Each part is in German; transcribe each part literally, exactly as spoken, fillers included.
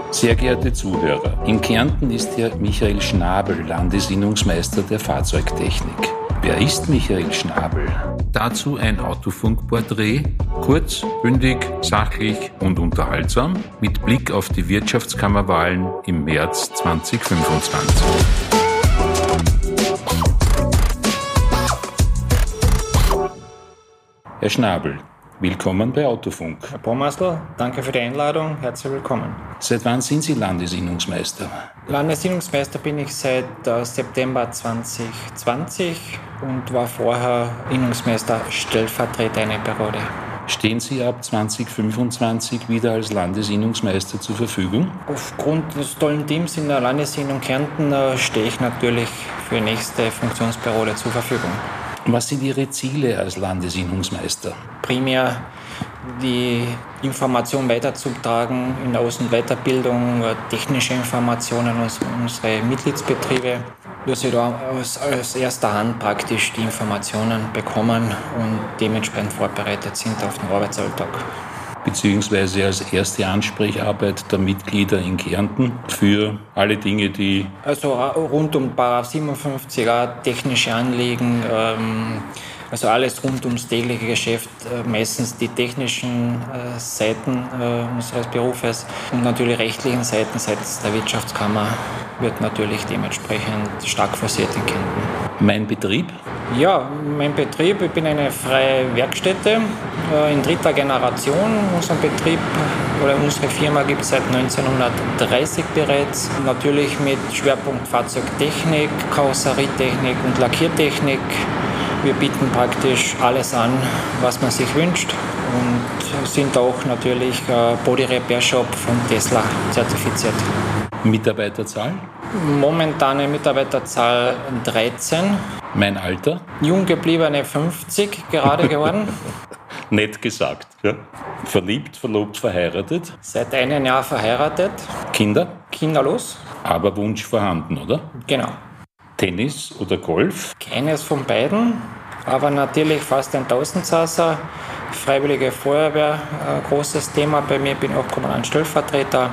Sehr geehrte Zuhörer, in Kärnten ist Herr Michael Schnabel Landesinnungsmeister der Fahrzeugtechnik. Wer ist Michael Schnabel? Dazu ein Autofunk-Porträt, kurz, bündig, sachlich und unterhaltsam, mit Blick auf die Wirtschaftskammerwahlen im März zweitausendfünfundzwanzig. Herr Schnabel, willkommen bei Autofunk. Herr Pommerstl, danke für die Einladung, herzlich willkommen. Seit wann sind Sie Landesinnungsmeister? Landesinnungsmeister bin ich seit äh, September zwanzig zwanzig und war vorher Innungsmeister Stellvertreter eine Periode. Stehen Sie ab zweitausendfünfundzwanzig wieder als Landesinnungsmeister zur Verfügung? Aufgrund des tollen Teams in der Landesinnung Kärnten äh, stehe ich natürlich für die nächste Funktionsperiode zur Verfügung. Was sind Ihre Ziele als Landesinnungsmeister? Primär die Information weiterzutragen in der Aus- und Weiterbildung, technische Informationen aus unseren Mitgliedsbetriebe, dass sie da aus, aus erster Hand praktisch die Informationen bekommen und dementsprechend vorbereitet sind auf den Arbeitsalltag. Beziehungsweise als erste Ansprecharbeit der Mitglieder in Kärnten für alle Dinge, die... Also rund um Paragraph siebenundfünfzig a, technische Anliegen, ähm, also alles rund ums tägliche Geschäft, äh, meistens die technischen äh, Seiten äh, unseres Berufes und natürlich rechtlichen Seiten seitens der Wirtschaftskammer wird natürlich dementsprechend stark forciert in Kärnten. Mein Betrieb? Ja, mein Betrieb, ich bin eine freie Werkstätte äh, in dritter Generation. Unseren Betrieb oder unsere Firma gibt es seit neunzehnhundertdreißig bereits. Natürlich mit Schwerpunkt Fahrzeugtechnik, Karosserietechnik und Lackiertechnik. Wir bieten praktisch alles an, was man sich wünscht und sind auch natürlich äh, Body Repair Shop von Tesla zertifiziert. Mitarbeiterzahl? Momentane Mitarbeiterzahl dreizehn. Mein Alter? Jung gebliebene fünfzig gerade geworden. Nett gesagt. Ja. Verliebt, verlobt, verheiratet? Seit einem Jahr verheiratet. Kinder? Kinderlos. Aber Wunsch vorhanden, oder? Genau. Tennis oder Golf? Keines von beiden, aber natürlich fast ein Tausendsasser. Freiwillige Feuerwehr, äh, großes Thema bei mir, bin auch Kommandant-Stellvertreter.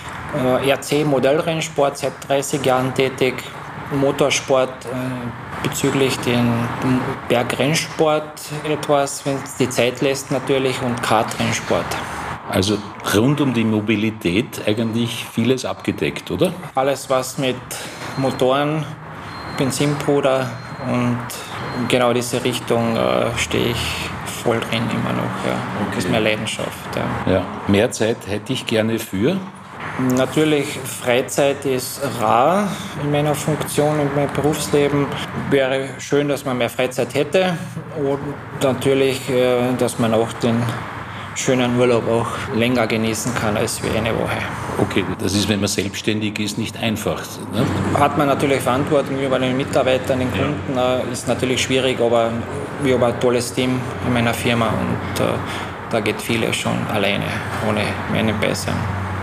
Äh, R C Modellrennsport, seit dreißig Jahren tätig. Motorsport äh, bezüglich den Bergrennsport etwas, wenn es die Zeit lässt natürlich, und Kartrennsport. Also rund um die Mobilität eigentlich vieles abgedeckt, oder? Alles, was mit Motoren, Benzinbruder und genau diese Richtung äh, stehe ich voll drin immer noch. Ja. Okay. Das ist meine Leidenschaft. Ja. Ja. Mehr Zeit hätte ich gerne für? Natürlich, Freizeit ist rar in meiner Funktion, in meinem Berufsleben. Wäre schön, dass man mehr Freizeit hätte und natürlich, äh, dass man auch den schönen Urlaub auch länger genießen kann als wie eine Woche. Okay, das ist, wenn man selbstständig ist, nicht einfach. Ne? Hat man natürlich Verantwortung gegenüber den Mitarbeitern, den Kunden, ja. äh, ist natürlich schwierig, aber wir haben ein tolles Team in meiner Firma und äh, da geht vieles schon alleine, ohne meinen Beißen.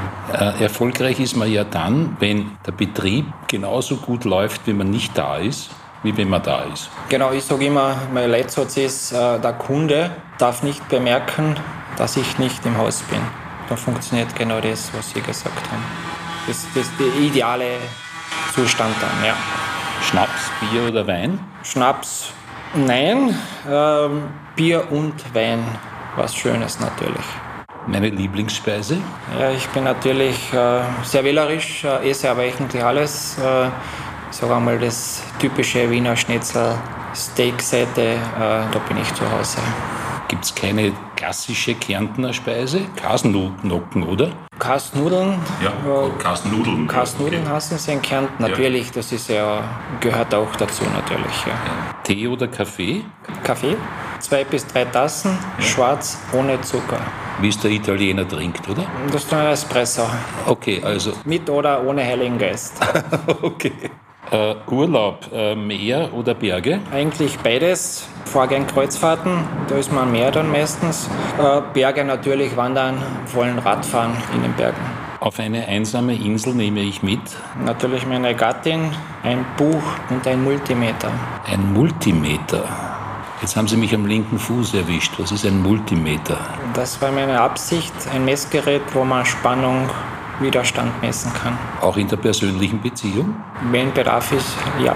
Äh, erfolgreich ist man ja dann, wenn der Betrieb genauso gut läuft, wenn man nicht da ist, wie wenn man da ist. Genau, ich sage immer, mein Leitsatz ist, äh, der Kunde darf nicht bemerken, dass ich nicht im Haus bin. Da funktioniert genau das, was Sie gesagt haben. Das, das ist der ideale Zustand dann, ja. Schnaps, Bier oder Wein? Schnaps, nein. Ähm, Bier und Wein, was Schönes natürlich. Meine Lieblingsspeise? Ja, ich bin natürlich äh, sehr wählerisch, äh, esse aber eigentlich alles. Äh, ich sage einmal das typische Wiener Schnitzel, Steakseite, äh, da bin ich zu Hause. Gibt es keine klassische Kärntner Speise? Kasnocken, oder? Kasnudeln. Ja, äh, Kasnudeln. Kasnudeln okay. Hassen sie in Kärnten. Natürlich, ja. Das ist ja, gehört auch dazu natürlich. Ja. Ja. Tee oder Kaffee? Kaffee, zwei bis drei Tassen, ja. Schwarz, ohne Zucker. Wie es der Italiener trinkt, oder? Das ist ein Espresso. Okay, also... Mit oder ohne Heiligen Geist. Okay. Äh, Urlaub, äh, Meer oder Berge? Eigentlich beides. Fahre gern Kreuzfahrten, da ist man am Meer dann meistens. Äh, Berge natürlich, wandern, vollen Radfahren in den Bergen. Auf eine einsame Insel nehme ich mit? Natürlich meine Gattin, ein Buch und ein Multimeter. Ein Multimeter? Jetzt haben Sie mich am linken Fuß erwischt. Was ist ein Multimeter? Das war meine Absicht, ein Messgerät, wo man Spannung Widerstand messen kann. Auch in der persönlichen Beziehung? Wenn Bedarf ist, ja.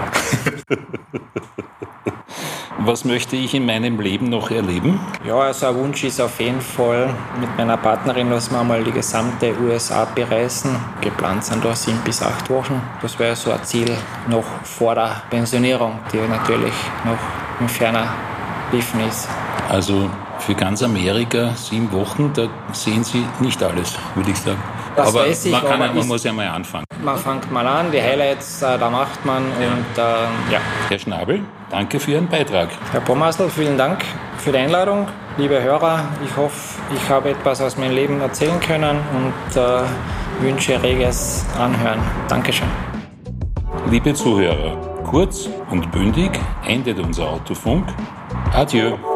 Was möchte ich in meinem Leben noch erleben? Ja, also ein Wunsch ist auf jeden Fall mit meiner Partnerin, dass wir mal die gesamte U S A bereisen. Geplant sind da sieben bis acht Wochen. Das wäre so ein Ziel noch vor der Pensionierung, die natürlich noch in ferner Liefen ist. Also für ganz Amerika sieben Wochen, da sehen Sie nicht alles, würde ich sagen. Das aber weiß ich, man, kann, aber man muss ja mal anfangen. Man fängt mal an, die Highlights, äh, da macht man Ja. und äh, ja. Herr Schnabel, danke für Ihren Beitrag. Herr Pommersl, vielen Dank für die Einladung. Liebe Hörer, ich hoffe, ich habe etwas aus meinem Leben erzählen können und äh, wünsche reges Anhören. Dankeschön. Liebe Zuhörer, kurz und bündig endet unser Autofunk. Adieu.